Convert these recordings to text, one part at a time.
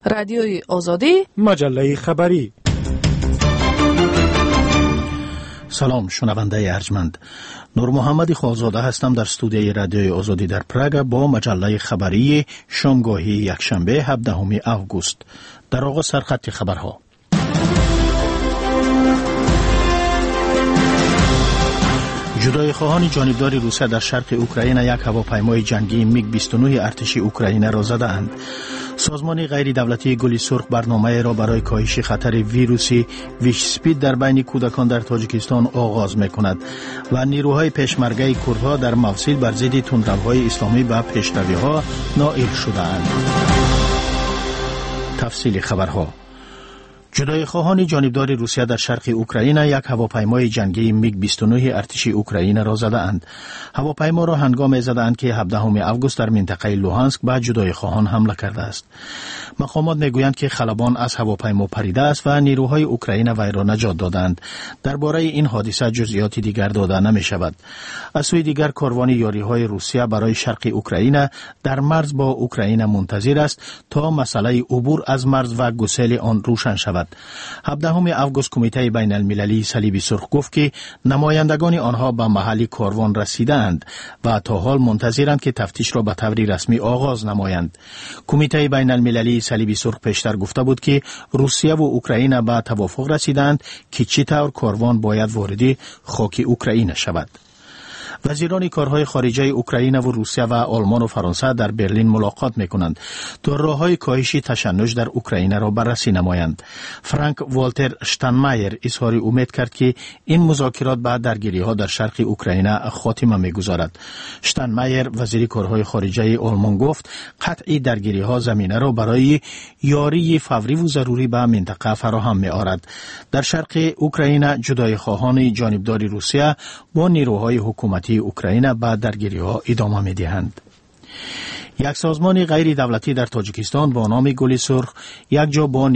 رادیوی آزادی، مجله خبری. سلام شنونده ارجمند، نور محمد خالزاده هستم در استودیوی رادیوی آزادی در پراگ با مجله خبری شامگاهی یکشنبه 17 اوگوست. در آغاز سرخط خبرها. جدای خواهان جانبدار روسیه در شرق اوکراین یک هواپیمای جنگی میگ 29 ارتش اوکراین را زدند. سازمان غیر دولتی گل سرخ برنامه را برای کاهش خطر ویروسی ویشسپید در بین کودکان در تاجیکستان آغاز می‌کند و نیروهای پشمرگه کردها در موصل بر ضد تندروهای اسلامی و پیشروی‌ها نائل شدند. تفصیل خبرها. جدای خواهان جانبدار روسیه در شرق اوکراین یک هواپیمای جنگی میگ 29 ارتش اوکراین را زدند. هواپیما را هنگام زدند که 17 اوگوست در منطقه لوهانسک به جدای خواهان حمله کرده است. مقامات میگویند که خلبان از هواپیما پریده است و نیروهای اوکراین وی را نجات دادند. درباره این حادثه جزئیات دیگر داده نمی شود. از سوی دیگر کاروان یاریهای روسیه برای شرق اوکراین در مرز با اوکراین منتظر است تا مسئله عبور از مرز و گسیل آن روشن شود. 17 اوگوست کمیته بین المللی صلیب سرخ گفت که نمایندگان آنها به محل کاروان رسیدند و تا حال منتظرند که تفتیش را به طور رسمی آغاز نمایند. کمیته بین المللی صلیب سرخ پیشتر گفته بود که روسیه و اوکراین به توافق رسیدند که چطور کاروان باید وارد خاک اوکراین شود. وزیران کارهای خارجه اوکراین و روسیه و آلمان و فرانسه در برلین ملاقات می‌کنند تا راه‌های کاهش تشنج در اوکراین را بررسی نمایند. فرانک والتر شتاینمایر اظهار امید کرد که این مذاکرات بعد درگیری‌ها در شرق اوکراین خاتمه می‌گذارد. شتاینمایر وزیر کارهای خارجه آلمان گفت قطع درگیری‌ها زمینه را برای یاری فوری و ضروری به منطقه فراهم می‌آورد. در شرق اوکراین جدای خواهان جانبدار روسیه با نیروهای حکومتی اوکراین به درگیری‌ها ادامه می‌دهند. یک سازمان غیر دولتی در تاجیکستان با نام گل سرخ یک جا با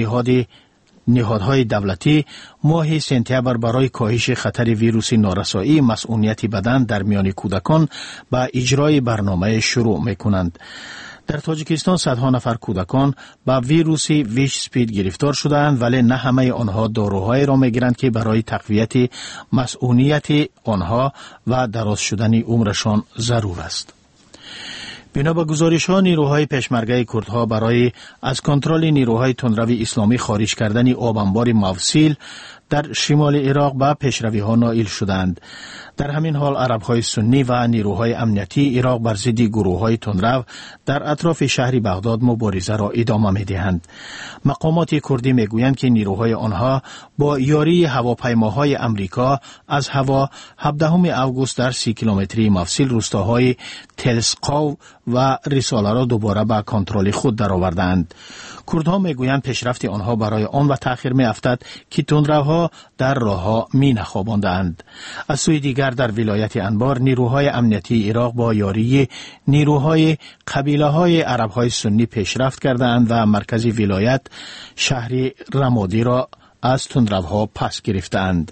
نهادهای دولتی ماه سپتامبر برای کاهش خطر ویروس نارسایی مسئولیت بدن در میان کودکان به اجرای برنامه شروع می‌کنند. در تاجیکستان صدها نفر کودکان با ویروس ویشسپید گرفتار شدند، ولی نه همه آنها داروهایی را می‌گیرند که برای تقویت مسئولیت آنها و دراز شدن عمرشان ضرور است. بنا به گزارش‌ها نیروهای پشمرگه کردها برای از کنترل نیروهای تندرو اسلامی خارج کردن آب انبار موصل در شمال عراق به پیشروی‌ها نائل شدند. در همین حال عرب‌های سنی و نیروهای امنیتی عراق بر ضد گروه‌های تندرو در اطراف شهر بغداد مبارزه را ادامه می‌دهند. مقامات کردی می‌گویند که نیروهای آنها با یاری هواپیماهای امریکا از هوا 17 اوگوست در 30 کیلومتری موصل روستاهای تلسقاو و رساله را دوباره به کنترل خود درآوردند. کردها میگویند پیشرفت آنها برای آن و تأخیر می‌افتد که تندروها در راهها می‌نخواباندند. از سوی دیگر در ولایت انبار نیروهای امنیتی عراق با یاری نیروهای قبیله‌های عرب‌های سنی پیشرفت کردند و مرکز ولایت شهر رمادی را از تندروها پس گرفتند.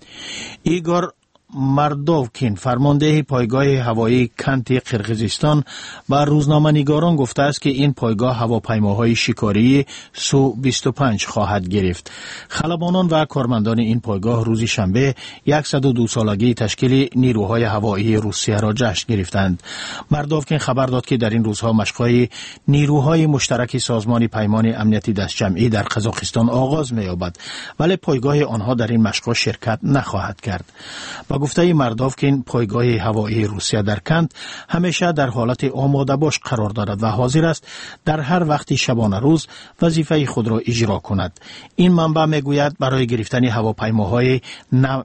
ایگور مردوکین فرمانده پایگاه هوایی کنت قرقیزستان با روزنامه‌نگاران گفته است که این پایگاه هواپیماهای شکاری سو 25 خواهد گرفت. خلبانان و کارمندان این پایگاه روز شنبه 102 سالگی تشکیل نیروهای هوایی روسیه را جشن گرفتند. مردوکین خبر داد که در این روزها مشق‌های نیروهای مشترک سازمان پیمان امنیتی دستجمعی در قزاقستان آغاز می‌یابد، ولی پایگاه آنها در این مشق‌ها شرکت نخواهد کرد. گفته مردوکین پایگاه هوایی روسیه در کند همیشه در حالت آماده باش قرار دارد و حاضر است در هر وقتی شبانه روز وظیفه خود را اجرا کند. این منبع میگوید برای گرفتن هواپیماهای نوع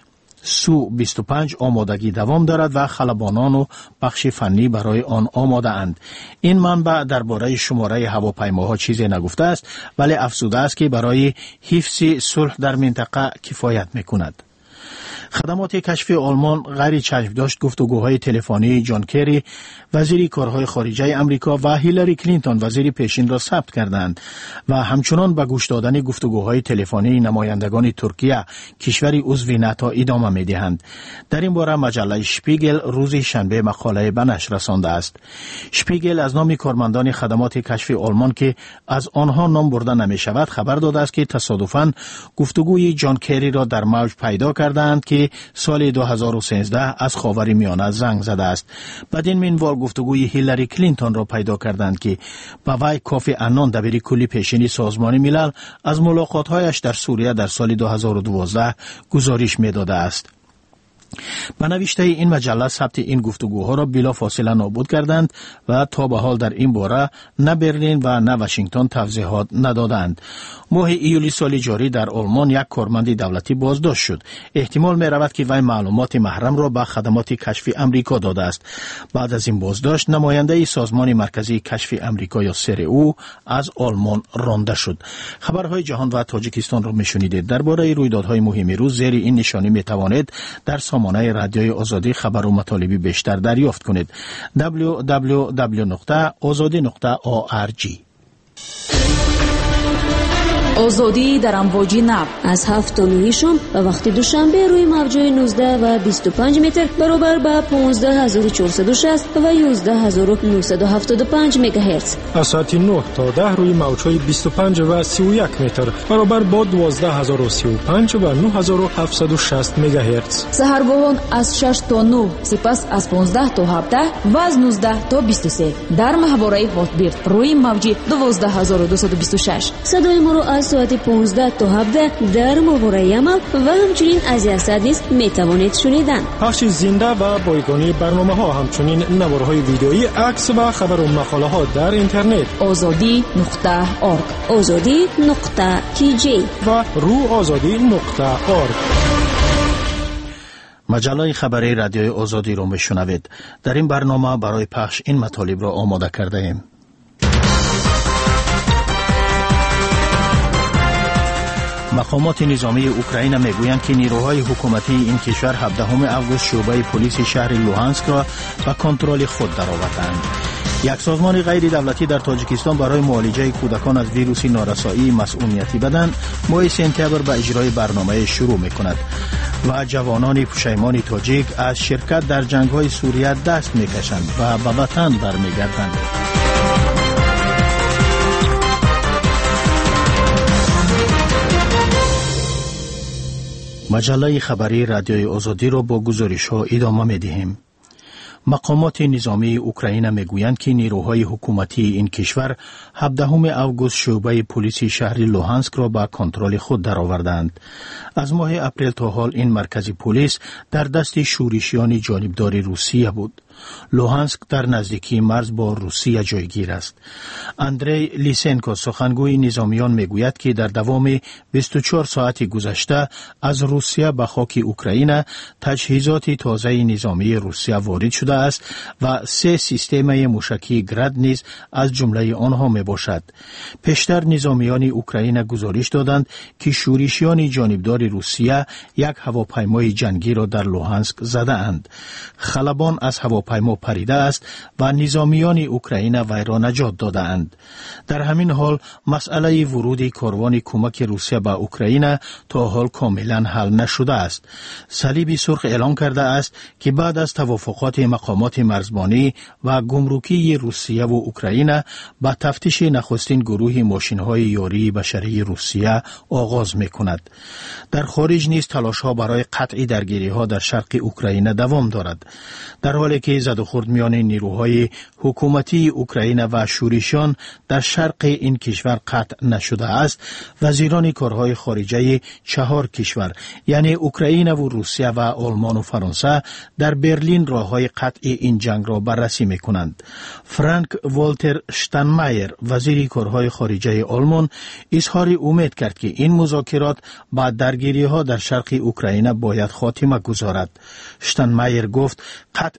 سو 25 آمادگی دوام دارد و خلبانان و بخش فنی برای آن آماده اند. این منبع درباره شماره هواپیماها چیزی نگفته است، ولی افزوده است که برای حفظ صلح در منطقه کفایت میکند. خدمات کشفی آلمان غیر چشم داشت گفتگوهای تلفنی جان کری وزیر کارهای خارجه آمریکا و هیلاری کلینتون وزیر پیشین را ثبت کردند و همچنان به گوش دادن گفتگوهای تلفنی نمایندگان ترکیه کشوری عضو ناتو ادامه می‌دهند. در این باره مجله شپیگل روز شنبه مقاله به نشر رسانده است. شپیگل از نام کارمندان خدمات کشفی آلمان که از آنها نام برده نمی‌شود خبر داده است که تصادفاً گفتگوی جان کری را در موج پیدا کردند که سال 2013 از خاورمیانه زنگ زده است. بدین منوال گفتگوی هیلاری کلینتون را پیدا کردند که با وی کافی عنان دبیر کلی پیشین سازمان ملل از ملاقات‌هایش در سوریه در سال 2012 گزارش می‌داده است. به نوشته این مجله ثبت این گفتگوها را بلافاصله نابود کردند و تا به حال در این باره نه برلین و نه واشنگتن توضیحات ندادند. ماه ایولی سال جاری در آلمان یک کارمند دولتی بازداشت شد. احتمال می رود که وی معلومات محرم را به خدمات کشفی آمریکا داده است. بعد از این بازداشت نماینده سازمان مرکزی کشفی آمریکا یا سرئو از آلمان رانده شد. خبرهای جهان و تاجیکستان را میشنیدید. درباره رویدادهای مهم روز زیر این نشانی می توانید در سامانه رادیوی آزادی خبر و مطالبی بیشتر دریافت کنید. www.azadi.org. آزادی در امواج نو از 7 تا 9 شام و وقت دوشنبه روی موج‌های 19 و 25 متر برابر با 15460 و 11975 مگاهرتز. از ساعت 9 تا 10 روی موج‌های 25 و 31 متر برابر با 12035 و 9760 مگاهرتز. سحرگاهان از 6 تا 9 سپس از 15 تا 17 و از 19 تا 23 در محوره هاتبیرد روی موج 12226. صدای ما را از ساعت 15 تا 17 در ماهواره عمل و همچنین از یاسد نیز میتوانید شنیدن. پخش زنده و بایگانی برنامه ها همچنین نوارهای ویدیویی، عکس و خبر و مقاله ها در اینترنت azadi.org azadi.tj و روآزادی.org. مجله خبری رادیوی آزادی را میشنوید. در این برنامه برای پخش این مطالب را آماده کرده ایم. مقامات نظامی اوکراین میگویند که نیروهای حکومتی این کشور 17 آگوست شعبه پلیس شهر لوهانسک را به کنترل خود درآوردند. یک سازمان غیر دولتی در تاجیکستان برای معالجه کودکان از ویروس نارسایی مسئولیتی بدن ماه سپتامبر به اجرای برنامه شروع میکند و جوانان پشیمان تاجیک از شرکت در جنگ‌های سوریه دست میکشند و به وطن برمیگردند. مجله خبری رادیوی آزادی را با گزارش‌ها ادامه می‌دهیم. مقامات نظامی اوکراین میگویند که نیروهای حکومتی این کشور 17 آگوست شعبه پلیس شهر لوهانسک را به کنترل خود درآوردند. از ماه اپریل تا حال این مرکزی پلیس در دست شورشیان جانبدار روسیه بود. لوهانسک در نزدیکی مرز با روسیه جایگیر است. اندری لیسنکو سخنگوی نظامیان میگوید که در دوام 24 ساعت گذشته از روسیه به خاک اوکراین تجهیزات تازه نظامی روسیه وارد شده است و 3 سیستم موشکی گراد نیز از جمله آنها می باشد. پیشتر نظامیان اوکراین گزارش دادند که شورشیان جانبدار روسیه یک هواپیمای جنگی را در لوهانسک زده اند. خلبان از هواپیما پریده است و نظامیان اوکراین وی را نجات داده اند. در همین حال مسئله ورود کاروان کمک روسیه به اوکراین تا حال کاملا حل نشده است. صلیب سرخ اعلام کرده است که بعد از توافقات مقامات مرزبانی و گمرکی روسیه و اوکراین با تفتیش نخستین گروه ماشین‌های یاری بشری روسیه آغاز می‌کند. در خارج نیز تلاش‌ها برای قطع درگیری‌ها در شرق اوکراین دوام دارد. در حالی که زدوخورد میان نیروهای حکومتی اوکراین و شورشیان در شرق این کشور قطع نشده است، وزیران کارهای خارجه 4 کشور یعنی اوکراین و روسیه و آلمان و فرانسه در برلین راههای قطع این جنگ را بررسی میکنند. فرانک والتر شتاینمایر وزیر کارهای خارجه آلمان اظهار امید کرد که این مذاکرات با درگیری‌ها در شرق اوکراین باید خاتمه گذارد. شتاینمایر گفت قطع درگیری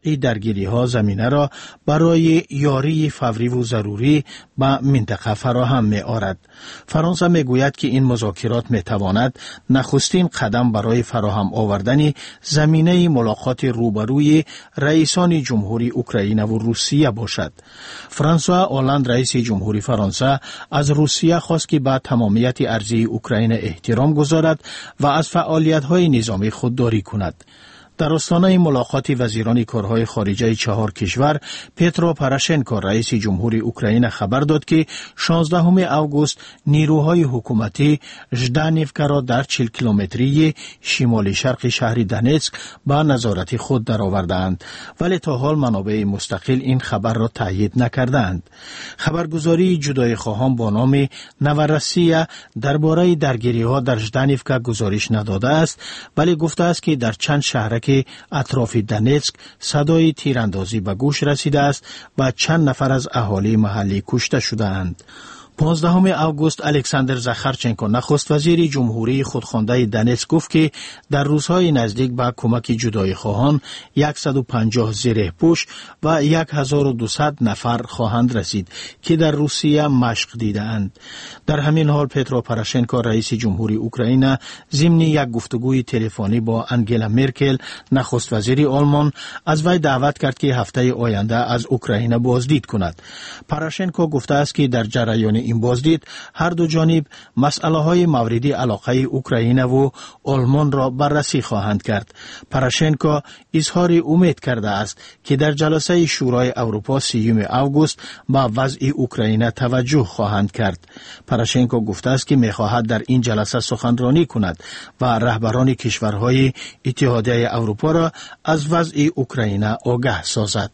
درگیری‌ها زمینه را برای یاری فوری و ضروری به منطقه فراهم می‌آورد. فرانسه می‌گوید که این مذاکرات می‌تواند نخستین قدم برای فراهم آوردن زمینه ملاقات روبروی رئیسان جمهوری اوکراین و روسیه باشد. فرانسوا اولاند رئیس جمهوری فرانسه از روسیه خواست که به تمامیت ارضی اوکراین احترام گذارد و از فعالیت‌های نظامی خودداری کند. در آستانه ملاقات وزیران کارهای خارجه 4 کشور، پترو پروشنکو رئیس جمهوری اوکراین خبر داد که 16 اوگوست نیروهای حکومتی ژدانیفکا را در 40 کیلومتری شمال شرق شهر دونتسک به نظارت خود درآوردند، ولی تا حال منابع مستقل این خبر را تایید نکردند. خبرگزاری جدای خواهان با نام نورسیا درباره درگیری‌ها در ژدانیفکا گزارش نداده است، ولی گفته است که در چند شهر که اطراف دونتسک صدای تیراندازی به گوش رسیده است و چند نفر از اهالی محلی کشته شدند. 15 اوگوست الکساندر زاخارچنکو نخست وزیر جمهوری خودخوانده دونتسک گفت که در روزهای نزدیک به کمک جدای خواهان 150 زره‌پوش و 1200 نفر خواهند رسید که در روسیه مشق دیدند. در همین حال پترو پروشنکو رئیس جمهوری اوکراین ضمن یک گفتگوی تلفنی با انگلا مرکل نخست وزیر آلمان از وی دعوت کرد که هفته آینده از اوکراین بازدید کند. پروشنکو گفته است که در جریان این بازدید هر دو جانب مسئله‌های مورد علاقه اوکراین و آلمان را بررسی خواهند کرد. پروشنکو اظهار امید کرده است که در جلسه شورای اروپا 30 اوگوست به وضع اوکراین توجه خواهند کرد. پروشنکو گفته است که می‌خواهد در این جلسه سخنرانی کند و رهبران کشورهای اتحادیه اروپا را از وضع اوکراین آگاه سازد.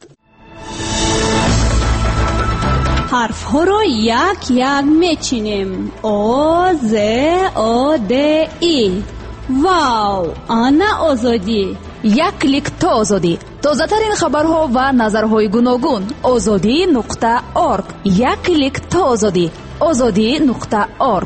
حرف ها را یک یک میچینیم. آ ز آ د ای. واو، آنا آزادی. یک کلیک تا آزادی. تازه ترین خبرها و نظرهای گوناگون. azadi.org. یک کلیک تا آزادی. azadi.org.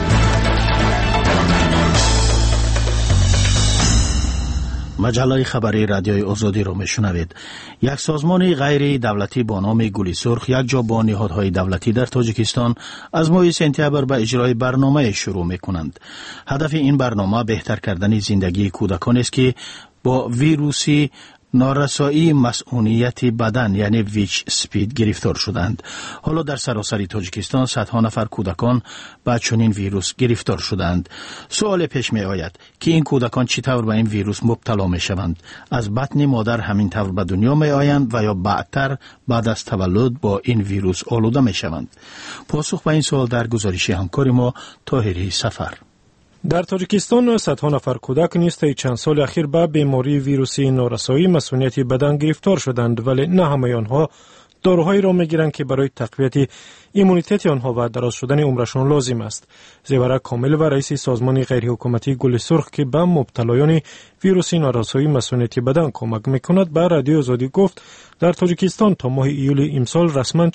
مجله خبری رادیوی آزادی را میشنوید. یک سازمان غیر دولتی با نام گل سرخ یک جا با نهادهای دولتی در تاجیکستان از ماه سپتامبر به اجرای برنامه شروع میکنند. هدف این برنامه بهتر کردن زندگی کودکان است که با ویروسی نارسایی مسئولیت بدن یعنی ویچ سپید گرفتار شدند. حالا در سراسر تاجیکستان صدها نفر کودکان با چنین ویروس گرفتار شدند. سوال پیش می آید که این کودکان چطور به این ویروس مبتلا می شوند؟ از بطن مادر همین طور به دنیا می آیند و یا بعدتر بعد از تولد با این ویروس آلوده می شوند؟ پاسخ به این سوال در گزارش همکار ما طاهری سفر. در تاجیکستان صدها نفر کودک نیز طی چند سال اخیر به بیماری ویروسی نارسایی مسئولیت بدن گرفتار شدند، ولی نه همه آنها داروهایی را میگیرند که برای تقویت ایمونیته آنها و دراز شدن عمرشان لازم است. زیورک کامل و رئیس سازمان غیرحکومتی گل سرخ که به مبتلایان ویروس نارسایی مسئولیت بدن کمک میکند به رادیو آزادی گفت در تاجیکستان تا ماه ایول امسال رسما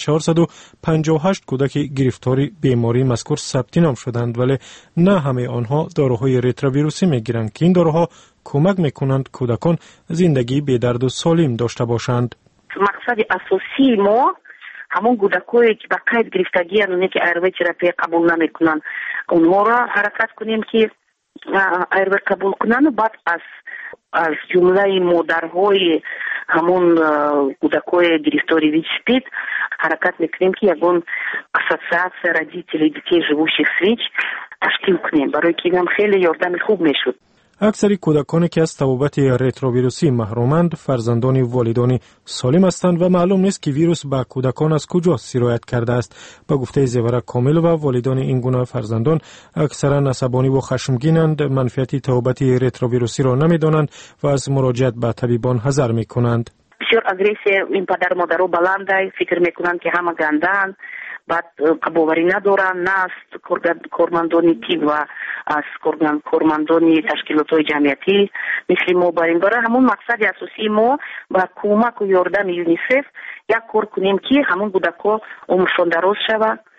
458 کودک گرفتاری بیماری مذکور ثبت نام شدند، ولی نه همه آنها داروهای رتروویروسی میگیرند که این داروها کمک میکنند کودکان زندگی بی درد و سالم داشته باشند. مقصد اساسی ما همون کودکایی که به قید گرفتگی اونایی که آیرو تراپی قبول نمیکنن اونها را حرکت کنیم که آیرو قبول کنن و بعد از جمله مادرهای همون کودکای گرفتاری ویچ سپید حرکت میکنیم که یکون اساسیاسیا родителей детей живущих с ВИЧ تشکیل کنیم برای که هم خیلی یاردم خوب میشد. اکثر کودکانی که از تبابت رتروویروسی محرومند فرزندان والدان سالم هستند و معلوم نیست که ویروس به کودکان از کجا سرایت کرده است. به گفته زیورک کامل و والدان این گونه فرزندان اکثرا عصبانی و خشمگینند، منفیت تبابت رتروویروسی را نمیدانند و از مراجعت به طبیبان حذر میکنند. بسیار اگریسیا این پدر مادرها بلنده، فکر میکنند که همه گندند، بعد قبولی ندارن، نه از کارمندانی تیب و از کارمندانی تشکیلات جمعیتی مثل ما. بریم برای همون مقصد اساسی ما با کمک و یاردم یونیسف یک کار کنیم که همون کودک‌ها عمرشان دراز شود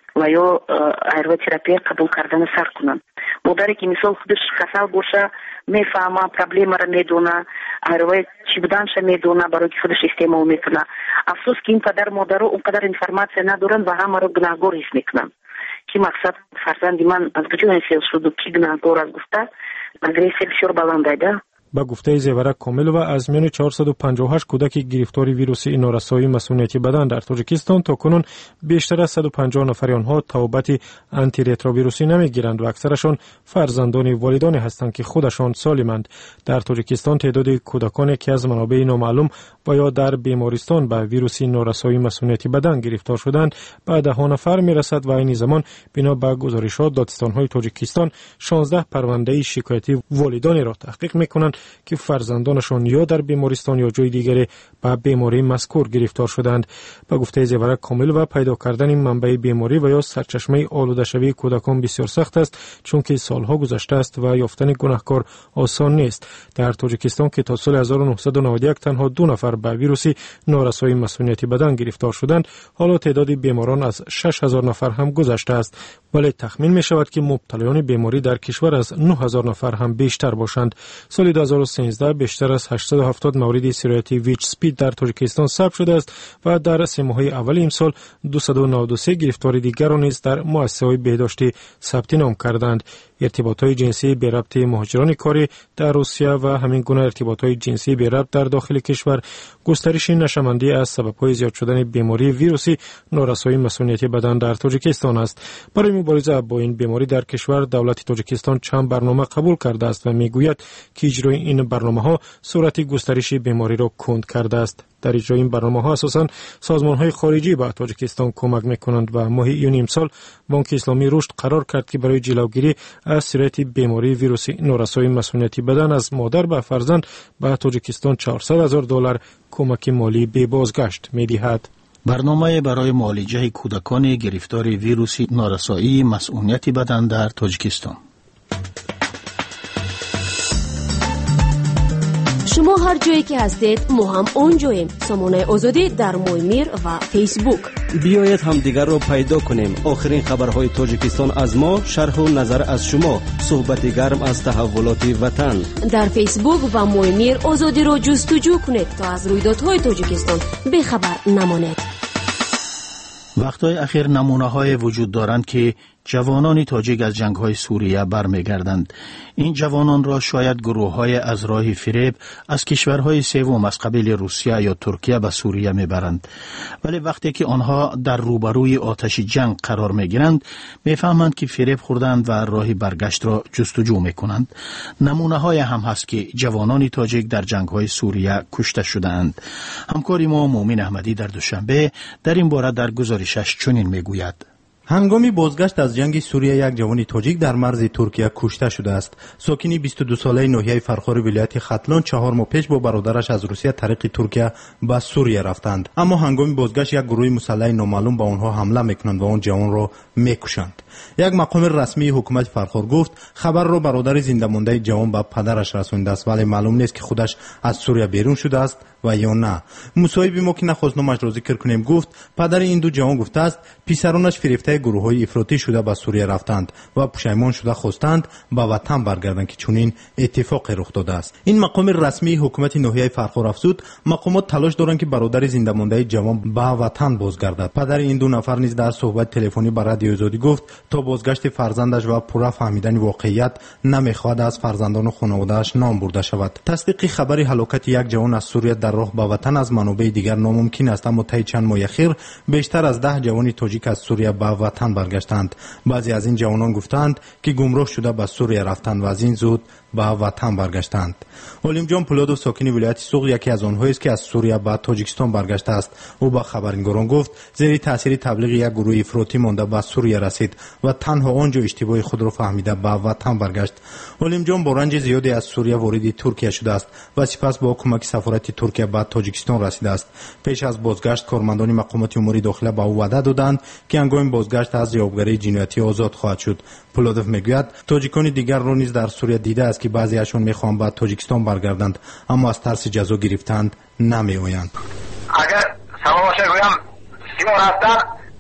و یا آیروتراپی قبول کردن سر کنن. مادری که مثال خودش کسل باشه میفهمه، پرابلم را میدونه، آیروی چی بودنش میدونه، برای خودش استعمال میکنه. افسوس که این پدر مادر اونقدر انفرماسیون ندارن و همه رو گناهگار حس میکنن که مقصد فرزند من از کجا این شد و کی گناهگار از گفته اگریسیو بسیار بلند ایده. با گفته زیورک کامل و از میان 458 کودک گرفتار ویروس نارسایی مسئولیتی بدن در تاجیکستان تاکنون بیشتر از 150 نفر آنها توبت آنتی رتروویروسی نمیگیرند و اکثرشان فرزندان والدان هستند که خودشان سالمند. در تاجیکستان تعداد کودکانی که از منابع نامعلوم و یا در بیمارستان با ویروس نارسایی مسئولیتی بدن گرفتار شدند به 10 نفر میرسد و این زمان بنا به گزارشات دادستان‌های تاجیکستان 16 پرونده شکایتی والدانی را تحقیق میکنند که فرزندانشان یا در بیمارستان یا جای دیگری با بیماری مذکور گرفتار شدند. با گفته زیورک کامل و پیدا کردن منبع بیماری و یا سرچشمه آلوده شوی کودکان بسیار سخت است، چون که سالها گذشته است و یافتن گناهکار آسان نیست. در تاجیکستان که تا سال 1991 تنها 2 نفر با ویروس نارسایی مسئولیتی بدن گرفتار شدند، حالا تعداد بیماران از 6000 نفر هم گذشته است، ولی تخمین می شود که مبتلایان بیماری در کشور از 9000 نفر هم بیشتر باشند. سال 2013 بیشتر از 870 مورد سرایت ویچ سپید در تاجیکستان ثبت شده است و در 3 ماه اول امسال 293 گرفتاری دیگر را نیز در مؤسسه‌های بهداشتی ثبت نام کردند. ارتباطات جنسی بی ربط مهاجران کاری در روسیه و همین گونه ارتباطات جنسی بی ربط در داخل کشور گسترش نشمندی از سبب‌های زیاد شدن بیماری ویروسی نارسایی مسئولیتی بدن در تاجیکستان است. برای مبارزه با این بیماری در کشور دولت تاجیکستان چند برنامه قبول کرده است و میگوید که اجرای این برنامه‌ها صورت گسترش بیماری را کند کرده است. در اجرای این برنامه‌ها اساساً سازمان‌های خارجی به تاجیکستان کمک می‌کنند و ماه یونیو امسال بانک اسلامی رشد قرار کرد که برای جلوگیری از سرایت بیماری ویروس نارسایی مسئولیتی بدن از مادر به فرزند به تاجیکستان $400,000 کمک مالی به بازگشت می‌دهد. برنامه برای معالجه کودکان گرفتار ویروس نارسایی مسئولیتی بدن در تاجیکستان. شما هر جایی که هستید ما هم اونجاییم. سامانه آزادی در مویمیر و فیسبوک. بیایید هم دیگر رو پیدا کنیم. آخرین خبرهای تاجیکستان از ما، شرح و نظر از شما، صحبت گرم از تحولات وطن. در فیسبوک و مویمیر آزادی رو جستجو کنید تا از رویدادهای تاجیکستان بخبر نمانید. وقتهای اخیر نمونه‌های وجود دارند که جوانان تاجیک از جنگ‌های سوریه برمیگردند. این جوانان را شاید گروه‌های از راه فریب از کشورهای سوم از قبیل روسیه یا ترکیه به سوریه میبرند، ولی وقتی که آنها در روبروی آتش جنگ قرار میگیرند میفهمند که فریب خوردند و راه برگشت را جستجو میکنند. نمونه‌های هم هست که جوانان تاجیک در جنگ‌های سوریه کشته شدند. همکار ما مومن احمدی در دوشنبه در این باره در گزارشش چنین میگوید: هنگامی بازگشت از جنگ سوریه یک جوان تاجیک در مرز ترکیه کشته شده است. ساکن 22 ساله ناحیه فرخار ولایت ختلان 4 ماه پیش با برادرش از روسیه طریق ترکیه به سوریه رفتند، اما هنگامی بازگشت یک گروه مسلح نامعلوم به آنها حمله میکنند و آن جوان را میکشند. یک مقام رسمی حکومت فرخار گفت خبر را برادر زنده مانده جوان به پدرش رسانیده است، ولی معلوم نیست که خودش از سوریه بیرون شده است و یا نه. مصاحب ما که نخواست نامش را ذکر کنیم گفت پدر این دو جوان گفته است پسرانش فریفته گروه‌های افراطی شده به سوریه رفتند و پشیمان شده خواستند به وطن برگردند که چنین اتفاقی رخ داده است. این مقام رسمی حکومت ناحیه فرخار افزود مقامات تلاش دارند که برادر زنده مانده جوان به وطن بازگردد. پدر این دو نفر نیز در صحبت تلفنی با رادیو آزادی گفت تا بازگشت فرزندش و پورا فهمیدن واقعیت نمیخواهد از فرزندان و خانواده‌اش نام برده شود. تصدیق خبر هلاکت یک جوان از سوریه در راه به وطن از منابع دیگر ناممکن است، اما طی چند ماه اخیر بیشتر از 10 جوان تاجیک از سوریه به وطن برگشتند. بعضی از این جوانان گفتند که گمراه شده به سوریه رفتند و از این زود به وطن برگشتند. علیم جان پولادو ساکن ولایت سوق یکی از آنهایی است که از سوریه به تاجیکستان برگشته است. او با خبرنگاران گفت زیر تاثیر تبلیغ یک گروه افراطی مانده به سوریه رسید و تنها آنجا اشتباه خود را فهمیده به وطن برگشت. علیم جان با رنج زیادی از سوریه وارد ترکیه شده است و سپس با کمک سفارت ترکیه به تاجیکستان رسیده است. پیش از بازگشت کارمندان مقامات امور داخله به او وعده دادند که هنگام بازگشت از یابگری جنایتی آزاد خواهد شد. پولادوف میگوید تاجیکان دیگر را نیز در سوریه دیده است که بعضیشان میخواهند به تاجیکستان برگردند، اما از ترس جزا گرفتند نمیآیند. اگر سبب باشه گویم سیمون هستن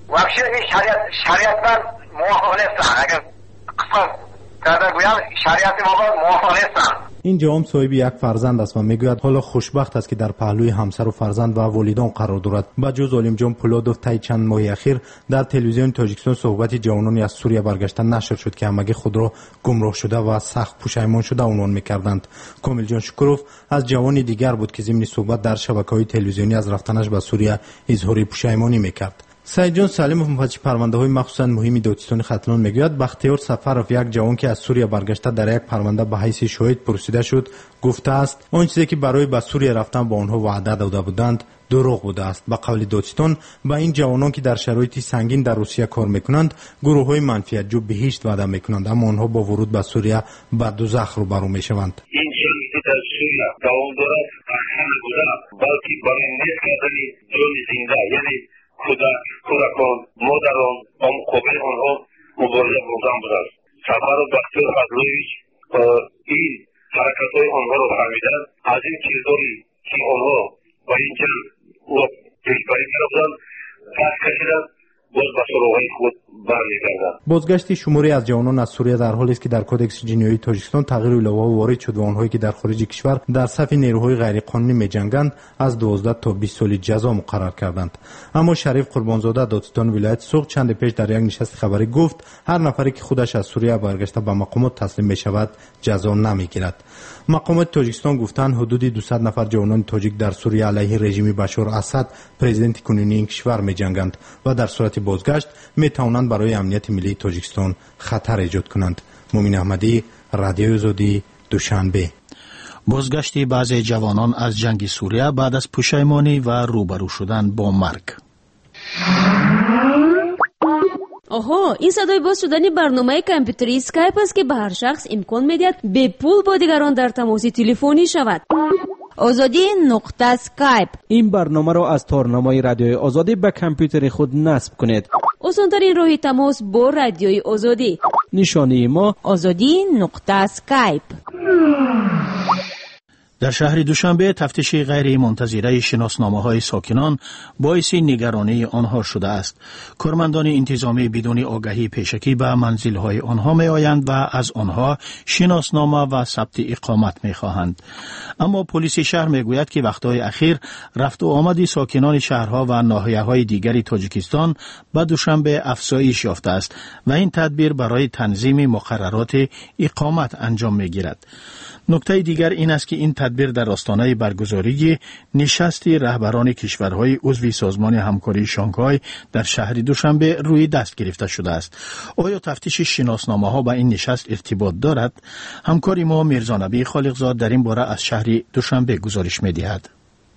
واقعا این شریعت من موافق نیستم. اگر قسم کرده گویم شریعت ما موافق نیستم. این جوام صاحب یک فرزند است و میگوید حالا خوشبخت است که در پهلوی همسر و فرزند و ولیدان قرار دارد. با جز عالم جان پولادوف طی چند ماه اخیر در تلویزیون تاجیکستان صحبت جوانانی از سوریه برگشته نشر شد که همگی خود را گمراه شده و سخت پشیمان شده عنوان میکردند. کامل جان شکروف از جوانی دیگر بود که ضمن صحبت در شبکه‌های تلویزیونی از رفتنش به سوریه اظهار پشیمانی میکرد. سعید جان سلیموف مفتش پرونده‌های مخصوصاً مهم دادستان ختلان میگوید بختیار سفرов یک جوان که از سوریه برگشته در یک پرونده به حیث شاهد پرسیده شد گفته است آن چیزی که برای به سوریه رفتن با آنها وعده داده بودند دروغ بوده است. به قول دادستان با این جوانان که در شرایط سنگین در روسیه کار میکنند گروه‌های منفیت جو بهشت وعده میکنند اما آنها با ورود به سوریه به دوزخ روبرو میشوند. این چیزی که در سوریه دوام دارد اصلا بوده بلکه برای نیست کردن جان زنده یعنی کودکان مادران با مقابل آنها مبارزه بردن بوده است. سفر بختیار ختلویچ این حرکت‌های آنها را فهمیدند از این چیزهایی که آنها با این جنگ پیشبری کردند دست کشیدند باز به سراغ‌های خود برمیگردند. بازگشت شماری از جوانان از سوریه در حالی است که در کدکس جنایی تاجیکستان تغییر الهوا وارد شد و آنهایی که در خارج کشور در صف نیروهای غیرقانونی می‌جنگند از 12 تا 20 سال جزا مقرر کردند. اما شریف قربانزاده دادستان ولایت سوق چند پیش در یک نشست خبری گفت هر نفری که خودش از سوریه برگشته به مقامات تسلیم می‌شود جزا نمی‌گیرد. مقامات تاجیکستان گفتند حدود 200 نفر جوانان تاجیک در سوریه علیه رژیم بشار اسد پرزیدنت کنونی این کشور می‌جنگند و در صورت بازگشت می‌توانند برای امنیت ملی تاجیکستان خطر ایجاد کنند. مومن احمدی، رادیو آزادی، دوشنبه. بازگشت بعضی جوانان از جنگ سوریه بعد از پشیمانی و روبرو شدن با مرگ. آها این صدای باز شدن برنامه کامپیوتری اسکایپ است که به هر شخص امکان میدهد به پول با دیگران در تماس تلفنی شود. آزادی نقطه اسکایپ. این برنامه را از تارنمای رادیوی آزادی به کامپیوتر خود نصب کنید. آسان‌ترین راه تماس با رادیوی آزادی. نشانی ما آزادی نقطه اسکایپ. در شهر دوشنبه تفتیش غیر منتظره شناسنامه‌های ساکنان باعث نگرانی آنها شده است. کارمندان انتظامی بدون آگاهی پیشکی به منزل‌های آنها می‌آیند و از آنها شناسنامه و ثبت اقامت می‌خواهند. اما پلیس شهر می‌گوید که وقت‌های اخیر رفت و آمد ساکنان شهرها و ناحیه‌های دیگری تاجیکستان به دوشنبه افزایش یافته است و این تدبیر برای تنظیم مقررات اقامت انجام می‌گیرد. نکته دیگر این است که این تدبیر در آستانه برگزاری نشست رهبران کشورهای عضو سازمان همکاری شانگهای در شهر دوشنبه روی دست گرفته شده است. آیا تفتیش شناسنامه‌ها با این نشست ارتباط دارد؟ همکاری ما میرزا نبی خالقزاد در این باره از شهر دوشنبه گزارش می‌دهد.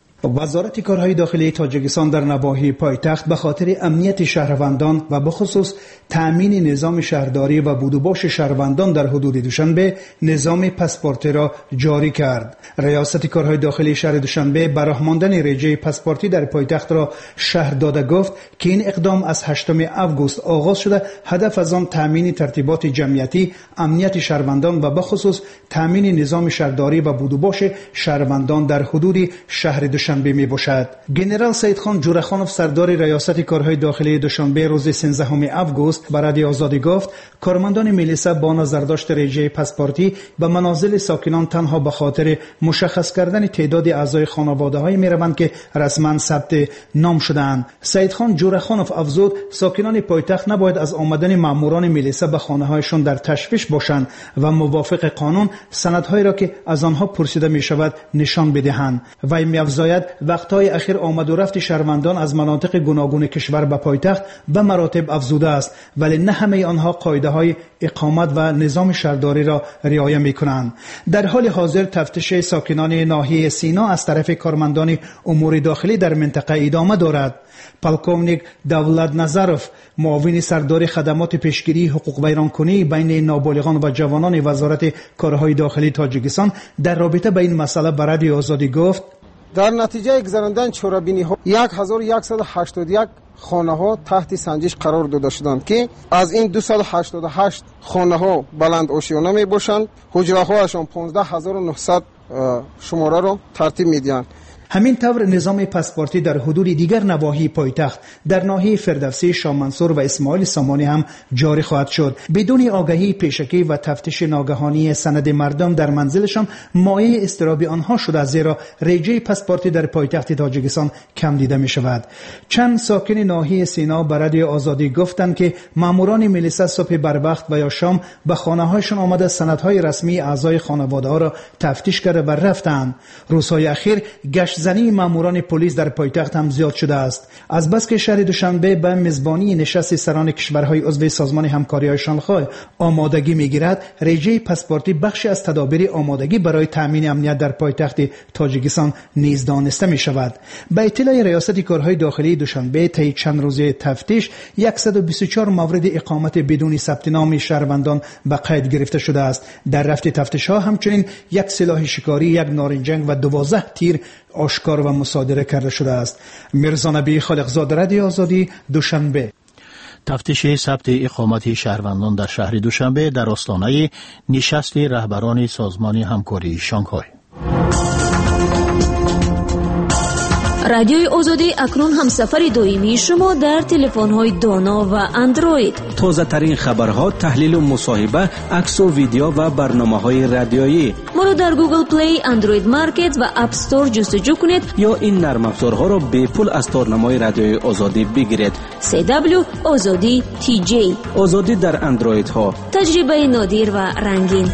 وزارت کارهای داخلی تاجیکستان در نواحی پایتخت به خاطر امنیت شهروندان و به خصوص تأمین نظام شهرداری و بود و باش شهروندان در حدود دوشنبه نظام پاسپورتی را جاری کرد. ریاست کارهای داخلی شهر دوشنبه به راه ماندن رجه پاسپورتی در پایتخت را شهر داده گفت که این اقدام از 8 آگوست آغاز شده، هدف از آن تأمین ترتیبات جمعیتی، امنیت شهروندان و به خصوص تأمین نظام شهرداری و بود و باش شهروندان در حدود شهر دوشنبه می باشد. گنرال سیدخان جورخانوف سردار ریاست کارهای داخلی دوشنبه روز 13 آگوست به رادیو آزادی گفت کارمندان میلیسا با نظرداشت رژه پاسپورتی به منازل ساکنان تنها به خاطر مشخص کردن تعداد اعضای خانواده‌های میروند که رسما ثبت نام شده‌اند. سیدخان جورخانوف افزود ساکنان پایتخت نباید از آمدن ماموران میلیسا به خانه‌هایشان در تشویش باشند و موافق قانون سندهایی را که از آنها پرسیده می شود نشان بدهند. وی می‌افزاید وقت‌های اخیر آمد و رفت شهروندان از مناطق گوناگون کشور به پایتخت به مراتب افزوده است، ولی نه همه آنها قاعده‌های اقامت و نظام شهرداری را رعایت می‌کنند. در حال حاضر تفتیش ساکنان ناحیه سینا از طرف کارمندان امور داخلی در منطقه ادامه دارد. پالکومنیک دولت نظروف معاون سردار خدمات پیشگیری حقوق ویرانکنی بین نابالغان و جوانان وزارت کارهای داخلی تاجیکستان در رابطه با این مسئله به رادیو آزادی گفت در نتیجه گذراندن چورابینی ها 1181 خانه ها تحت سنجش قرار داده شدند که از این 288 خانه ها بلند آشیانه می باشند. حجره هاشان 15900 شماره را ترتیب می دهند. همین طور نظام پاسپورتی در حدود دیگر نواحی پایتخت در ناحیه فردوسی، شاه منصور و اسماعیل سامانی هم جاری خواهد شد. بدون آگاهی پیشکی و تفتیش ناگهانی سند مردم در منزلشان مایه اضطراب آنها شده، زیرا رجه پاسپورتی در پایتخت تاجیکستان کم دیده می شود. چند ساکن ناحیه سینا به رادیو آزادی گفتند که ماموران میلیسا صبح بر وقت و یا شام به خانه‌هایشان آمده سندهای رسمی اعضای خانواده ها را تفتیش کرده و رفتند. روزهای اخیر گشت‌زنی ماموران پلیس در پایتخت هم زیاد شده است. از بس که شهر دوشنبه به میزبانی نشست سران کشورهای عضو سازمان همکاری شانگهای آمادگی میگیرد، رجه پاسپورتی بخشی از تدابیر آمادگی برای تامین امنیت در پایتخت تاجیکستان نیز دانسته می شود. به اطلاع ریاست کارهای داخلی دوشنبه طی چند روزه تفتیش 124 مورد اقامت بدون ثبت نام شهروندان به قید گرفته شده است. در رفت تفتیش ها همچنین یک سلاح شکاری، یک نارنجنگ و 12 تیر آشکار و مصادره کرده شده است. میرزا نبی خالقزاده، رادیو آزادی، دوشنبه. تفتیش ثبت اقامت شهروندان در شهر دوشنبه در آستانه نشست رهبران سازمان همکاری شانگهای. رادیوی آزادی اکنون همسفر دائمی شما در تلفن‌های دانا و اندروید. تازه ترین خبرها، تحلیل و مصاحبه، عکس و ویدیو و برنامه‌های رادیویی. ما را در گوگل پلی، اندروید مارکت و اپ استور جستجو کنید یا این نرم افزارها را به پول از تارنمای رادیوی آزادی بگیرید. CW آزادی TJ. آزادی در اندروید ها. تجربه نادر و رنگین.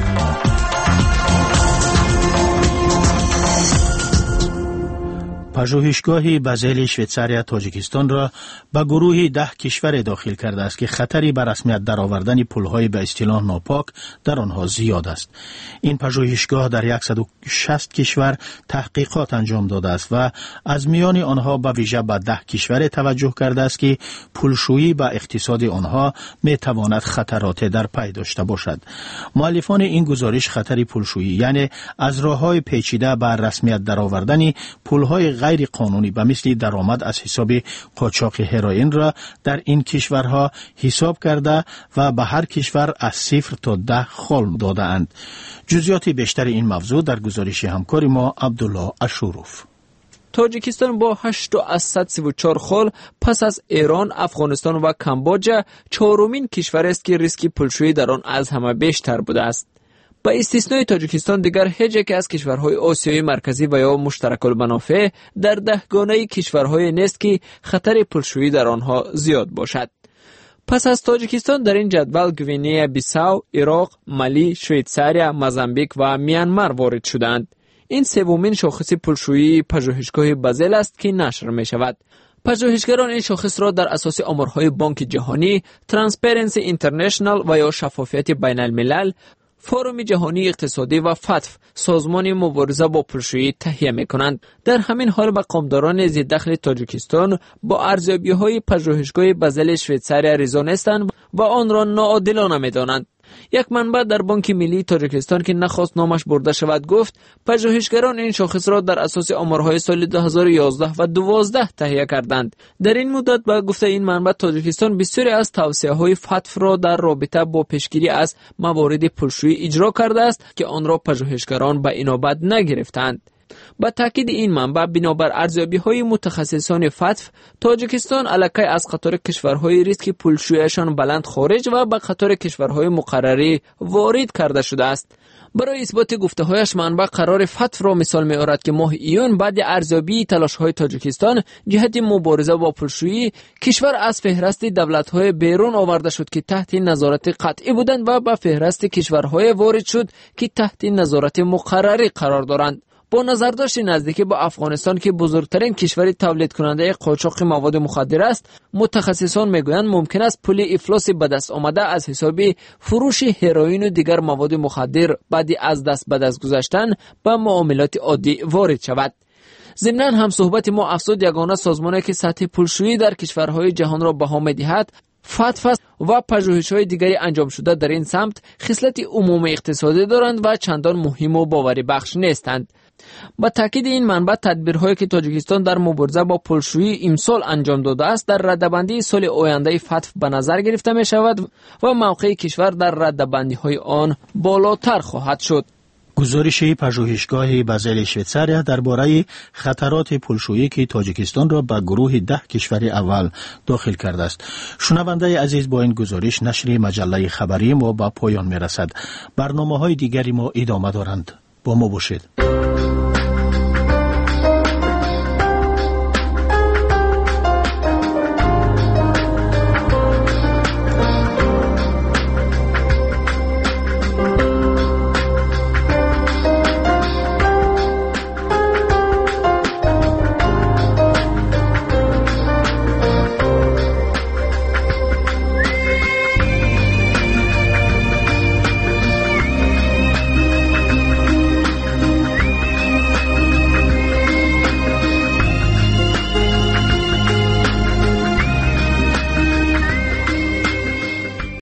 پژوهشگاه بازل شویتزاریا تاجیکستان را به گروه 10 کشور داخل کرده است که خطری به رسمیت درآوردن پولهای به اصطلاح ناپاک در آنها زیاد است. این پژوهشگاه در 160 کشور تحقیقات انجام داده است و از میان آنها به ویژه به 10 کشور توجه کرده است که پولشویی به اقتصاد آنها می تواند خطرات در پی داشته باشد. مؤلفان این گزارش خطر پولشویی، یعنی از راه‌های پیچیده به رسمیت درآوردن پولهای غیر قانونی به مثل درآمد از حساب قاچاق هروئین را در این کشورها حساب کرده و به هر کشور از 0 تا 10 خال داده اند. جزئیات بیشتر این موضوع در گزارش همکار ما عبدالله اشوروف. تاجیکستان با 834 خال پس از ایران، افغانستان و کامبوجا چهارمین کشور است که ریسک پولشویی در آن از همه بیشتر بوده است. با استثنای تاجیکستان دیگر هیچ یک از کشورهای آسیای مرکزی و یا مشترک المنافع در دهگانه کشورهای نیست که خطر پولشویی در آنها زیاد باشد. پس از تاجیکستان در این جدول گوینه بیساو، عراق، مالی، شویتزاریا، موزامبیک و میانمار وارد شدند. این سومین شاخص پولشویی پژوهشگاه بازل است که نشر می شود. پژوهشگران این شاخص را در اساس آمارهای بانک جهانی، ترانسپرنسی اینترنشنال و یا شفافیت بین الملل، فورم جهانی اقتصادی و فتف، سازمان مبارزه با پولشویی تهیه می‌کنند. در همین حال مقامداران ذی‌دخل تاجیکستان با ارزیابی‌های پژوهشگاه بازل شویتزاریا رضا نیستند و آن را ناعادلانه می‌دانند. یک منبع در بانک ملی تاجیکستان که نخواست نامش برده شود گفت پژوهشگران این شاخص را در اساس آمارهای سال 2011 و 2012 تهیه کردند. در این مدت با گفته این منبع تاجیکستان بسیاری از توصیه‌های فتف را در رابطه با پیشگیری از موارد پولشویی اجرا کرده است که آن را پژوهشگران به اینابت نگرفتند. با تاکید این منبع بنابر ارزیابی‌های متخصصان فتف، تاجیکستان الکی از قطار کشورهای ریسک پولشوییشان بلند خارج و به قطار کشورهای مقرری وارد کرده شده است. برای اثبات گفته‌هایش منبع قرار فتف را مثال می‌آورد که ماه ایون بعد ارزیابی تلاش‌های تاجیکستان جهت مبارزه با پولشویی، کشور از فهرست دولت‌های بیرون آورده شد که تحت نظارت قطعی بودند و به فهرست کشورهای وارد شد که تحت نظارت مقرری قرار دارند. با نظرداشت نزدیکی با افغانستان که بزرگترین کشور تولید کننده قاچاق مواد مخدر است، متخصصان میگویند ممکن است پول افلاس به دست آمده از حساب فروش هروئین و دیگر مواد مخدر بعد از دست به دست گذاشتن به معاملات عادی وارد شود. ضمناً هم صحبت ما افزود یگانه سازمانی که سطح پولشویی در کشورهای جهان را بها می‌دهد فتف و پژوهش‌های دیگری انجام شده در این سمت خصلت عمومی اقتصادی دارند و چندان مهم و باوری بخش نیستند. با تاکید این منبع تدبیرهایی که تاجیکستان در مبارزه با پولشویی امسال انجام داده است در رده‌بندی سال آینده فتف به نظر گرفته می شود و موقع کشور در رده‌بندی‌های آن بالاتر خواهد شد. گزارش پژوهشگاه بازل شویتزاریا درباره خطرات پولشویی که تاجیکستان را به گروه 10 کشور اول داخل کرده است. شنونده عزیز، با این گزارش نشر مجله خبری ما به پایان میرسد. برنامه‌های دیگری ما ادامه دارند. با ما باشید.